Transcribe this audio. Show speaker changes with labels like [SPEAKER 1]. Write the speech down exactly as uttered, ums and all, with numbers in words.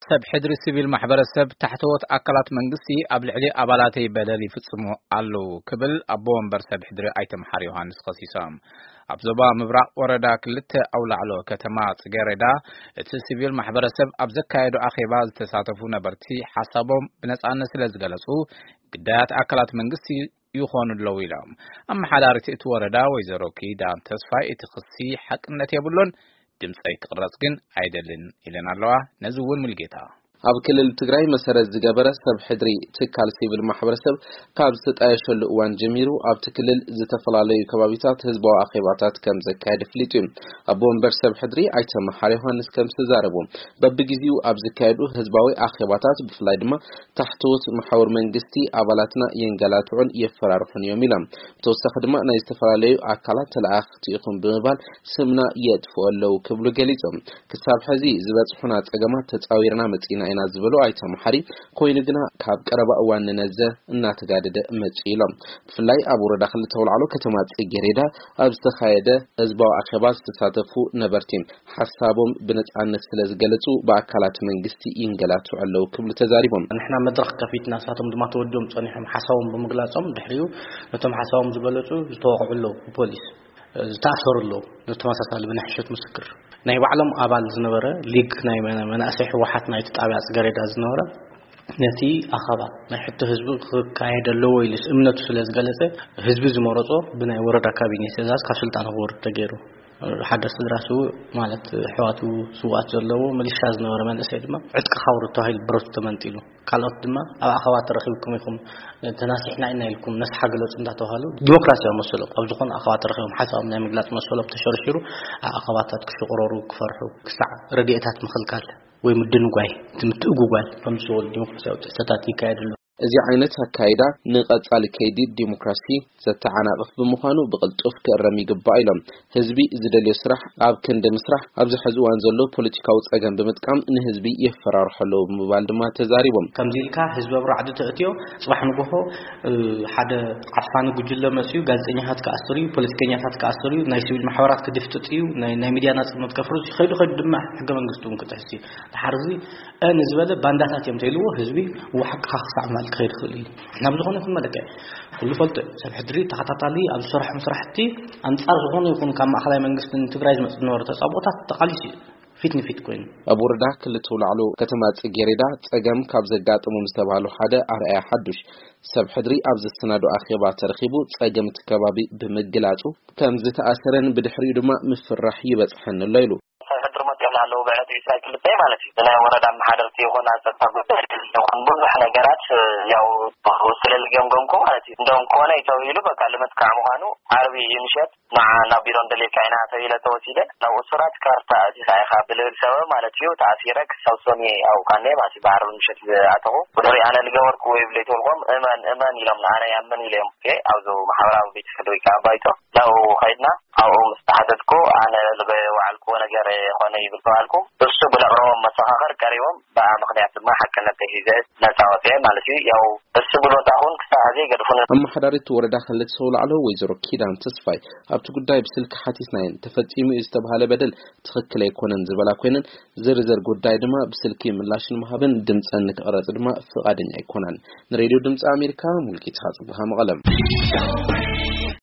[SPEAKER 1] سب حدر السبيل محبر السب تحتوت أكلات منقسي قبل علي أبالاتي بدلي فتصمو علو كبل أبوان بر سب حدر أيتم حري يوحنس خصيصام أبزبا مبرق وردا كلت أولى علو كتمات غيردا السبيل محبر السب أبزكايدو أخيباز تساتفون برتي حسابهم بنس أنس لزغلسو قدات أكلات منقسي يخون اللويلام أما حدارتي اتوردا ويزروكي دان تصفاي اتخصي حق النتي بلون دمصي تقرص ግን አይደልን ይለናልዋ ነዝውን ሙልጌታ
[SPEAKER 2] ኣብ ክልል ትግራይ መሰረት ዝገበረ ሰብ ሕድሪ ትካል ሲቪል ማሕበረሰብ ካብ ዝተጣየሸሉ እዋን ጀሚሩ ኣብ ትክልል ዝተፈላለዩ ከባቢታት ህዝባዊ ኣኼባታት ከም ዘካየደ ፍሊጡ ኣብ ወንበር ሰብ ሕድሪ ኣይተመሓር ዮሐንስ ከም ተዛረቡ በብግዚው ኣብ ዝካየዱ ህዝባዊ ኣኼባታት ብፍላይ ድማ ታሕቶት ማሕበር መንግስቲ ኣባላትና የንገላቱን የፈራርሑን እዮም ኢሎም ተወሳኺ ድማ ናይ ዝተፈላለዩ ኣካላት ተላእኽቲ ይኹን ብምባል ስምና የጥፍወለው ክብሉ ገሊጾም ክሳብ ሕዚ ዝበጽሑና ጸገማት ተጻዊርና መጽና አይና ዝበሉ አይተመሐሪ ኮይኑ ግና ካብ ቀረባ እዋን ነዘ እናተጋደደ መጪሎም ፍላይ ኣብ ወረዳ ክልተ ተውላዕሎ ከተማ ጽጌሬዳ ኣብ ዝተኻየደ ህዝባዊ ኣኼባ ዝተሳተፉ ነበርቲን ሐሳቦም ብነጻነት ስለዝገለጹ በአካላት መንግስቲ ይንገላቱ አለው ክብሉ ተዛሪቦም
[SPEAKER 3] ንሕና መድረኽ ከፊትና ሳቶም ድማ ተወዶም ጸኒሖም ሐሳቦም ብምግላጾም ድሕሪዩ ነቶም ሐሳቦም ዝገለጹ ዝተወቅዑሉ ፖሊስ ዝተኣሰሩሉ ነተመሳሳሊ ብንሕሸት ምስክር ናይ ባዕሎም አባል ዝነበረ ሊግ ናይ መናእሰይ ሕወሓት ናይ ተጣብያ ጽጌሬዳ ዝነበረ ነቲ ኣኸባ ናይ ሕቶ ህዝቢ ክካየደሉ ወይልስ እምነቱ ስለዝገለጸ ህዝቢ ዝመረጾ ብናይ ወረዳ ካቢኔ ትእዛዝ ካብ ስልጣን ክወርድ ተገይሩ حدث دراسو مالت حواتو سوات زلو مليشا زنور منسي دما عدك خاورو تاهيل بروت تمنتيلو قالوت دما اخوات رخيبكم يكم تناسحنا ان لكم ناس حقلوت انداتوهالو ديمقراطيا مسلو ابزخون اخوات رخيبهم حسابنا مغلاط مسلو بتشرشرو اخواتات كشقرورو كفرحو كسع رديئتات مخلكال ወይ ምድንጓይ ትምትኡጓል ከምዝወል ዲሞክራሲያዊ ተሳታፊ ካይደሉ እዚ ዓይነት አካይዳ ንቀጻሊ ከይዲ ዲሞክራሲ ዘተዓናቅፍ በመሆኑ በቅልጡፍ ከረም ይግባእ ኢሎም ህዝቢ ዝደልዮ ስራሕ ኣብ ክንደ ምስራሕ ኣብ ዝሕዝዋን ዘሎ ፖለቲካዊ ጸገም በመጥቃም ንህዝቢ ይፈራርሐሉ ምባል ድማ ተዛሪቦም ከምዚልካ ህዝብ ብራዕድ ተእትዮ ጽባሕ ንጎሆ ሓደ ዓፋን ጉጅለ መስዩ ጋዜጠኛታት ካስሪ ፖለቲከኛታት ካስሪ ናይ ሲቪል ማሕበራት ከድፍጥዩ ናይ ናይ ሚድያ ናጽነት ከፍሩ ይኸዱ ኸድ ድማ ሕገ መንግስቱን ከተሕሲ ተሓርዚ ان زباله بانداتات يمتلو حزبي وحق خاص عمل خير خلي احنا بزغونه كل ملكه كل فلت سب حدري تخططالي اب صرح مسرحتي انصار زغونه يكون كما اخلاي منغست تግራይ ዝመጽነወር ተጻቦታት ተቃሊሲ ፊትኒ ፊት ኮይን ኣብ ወረዳ ክልተ ተውላዕሎ ከተማ ጽጌሬዳ ጸገም ካብ ዘጋጥሙ ምስተባሉ ሓደ አርአያ ሓዱሽ ሰብ ሕድሪ ኣብ ዝተናዱ ኣኼባ ተረኺቡ ጸገም ተከባቢ ብምግላጹ ከም ዝተኣሰረን ብድሕሪኡ ድማ ምፍራህ ይበጽሐን ለይሉ
[SPEAKER 4] ያለው በዕድ ሳይክል ላይ ማለት ነው እና ወረዳ ማህደርት የሆነ አስተሳሰብ ነው ብዙ ነገራት ያው ስለልገምገምኮ ማለት ነው እንደውም ከሆነ ይተውይሉ በቃ ለመስካም ሆኖ አርቢ ይንሸት ማና ቢሮ እንደለካይና ተይለ ተወሲደ ነው ሱራት ካርታ ሳይኻ ብለል ሰበብ ማለት ነው ታሲረክ ሰውሶኒ ያው ካኔ ማለት ባርብ ምሽት አተው ወደሪ አነ ልገወርኩ ወይ ብለይቶልኩም እማን እማን ይለም አነ ያመን ይለም ኦኬ አውዞ ማህበራዊ ቤት ፍዶይካ ባይቶ ነው ኸይድና አው መስተሐደድኮ አነ ለበዋልኩ ነገር ሆነ ይብልዋልኩ እሱ ብለቅረው መሰኻኸር ቀሪውም በምክንያት ማ ሐቀነት ይዘ ነፃወቴ ማለት ያው እሱ ብሎት አሁን ከሳዜ ገድፉን
[SPEAKER 2] አማሐዳሪት ወረዳ ክልት ሰውላዕሎ ወይዘሮ ኪዳን ተስፋይ ኣብቲ ጉዳይ ብስልክ ሓቲስናይን ተፈጺሙ ዝተባሃለ በደል ትክክል ኣይኮነን ዝበላ ኮይነን ዝርዝር ጉዳይ ድማ ብስልክ ምላሽን መሃብን ድምጽን ክቀረጽ ድማ ፍቃደኛ ኣይኮነን ንሬድዮ ድምጽ አሜሪካ ሙልኪታ ጽብሃ መቀለም